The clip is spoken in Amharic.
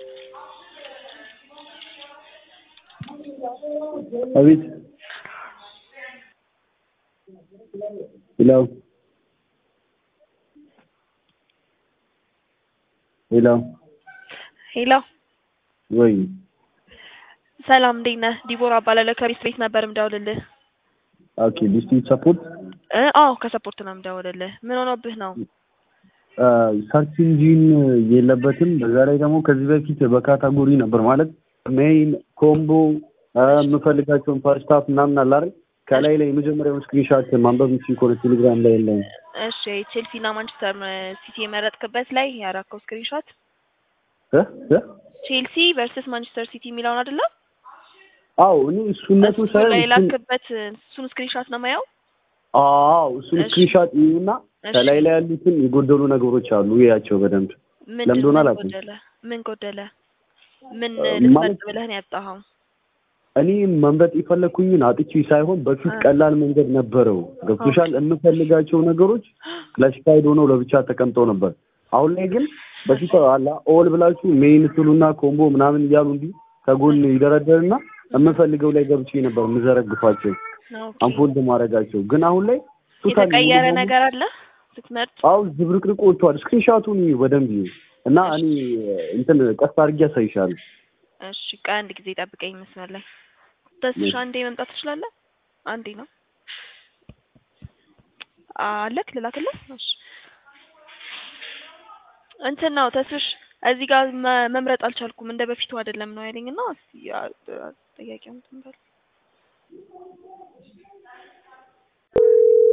አቤት ሄሎ ሄሎ ሄሎ ወይ ሰላም እንዴት ነህ? ዲቦራ እባላለሁ ከሪስ ቤት ነበር የምደውልልህ። ኦኬ ዲስትሪክት ሰፖርት አዎ ከሰፖርት ነው የምደውልልህ። ምን ሆኖብህ ነው? ሰርች ኢንጂን የለበትም። በዛ ላይ ደግሞ ከዚህ በፊት በካታጎሪ ነበር ማለት ሜይን ኮምቦ የምፈልጋቸውን ፓርስታፍ ምናምን አለ አይደል? ከላይ ላይ የመጀመሪያውን ስክሪንሾት ማንበብ የምችል ከሆነ ቴሌግራም ላይ የለም። እሺ ቼልሲ እና ማንቸስተር ሲቲ የመረጥክበት ላይ ያራከው ስክሪንሾት ቼልሲ ቨርሰስ ማንቸስተር ሲቲ የሚለውን አይደለ? አዎ እኔ እሱነቱ ሳይሆን ላይ ላክበት እሱን ስክሪንሾት ነው ማየው። አዎ እሱን ስክሪንሾት ይሁንና ከላይ ላይ ያሉትን የጎደሉ ነገሮች አሉ ያቸው በደንብ ለምዶና አላውቅም። ምን ጎደለ? ምን ልትመርጥ ብለህ ነው ያጣኸው? እኔ መምረጥ የፈለኩኝን አጥቼ ሳይሆን በፊት ቀላል መንገድ ነበረው። ገብቶሻል? የምፈልጋቸው ነገሮች ክላሲፋይድ ሆነው ለብቻ ተቀምጠው ነበር። አሁን ላይ ግን በፊት አላ ኦል ብላችሁ ሜይን ትሉና ኮምቦ ምናምን እያሉ እንዲህ ከጎን ይደረደርና የምፈልገው ላይ ገብቼ ነበር የምዘረግፋቸው አንፎልድ ማድረጋቸው። ግን አሁን ላይ የተቀየረ ነገር አለ ስትመርጥ? አው ዝብርቅርቅ ወጥቷል። ስክሪንሾቱን በደንብ እና እኔ እንትን ቀስ አድርጌ አሳይሻለሁ። እሺ ከአንድ ጊዜ ጠብቀኝ መስመር ላይ ተስፋ አንዴ መምጣት ትችላለህ? አንዴ ነው አለክ ልላክልህ? እሺ እንትን ነው ተስፍሽ እዚህ ጋር መምረጥ አልቻልኩም እንደ በፊቱ አይደለም ነው ያለኝና ጥያቄው እንትን በል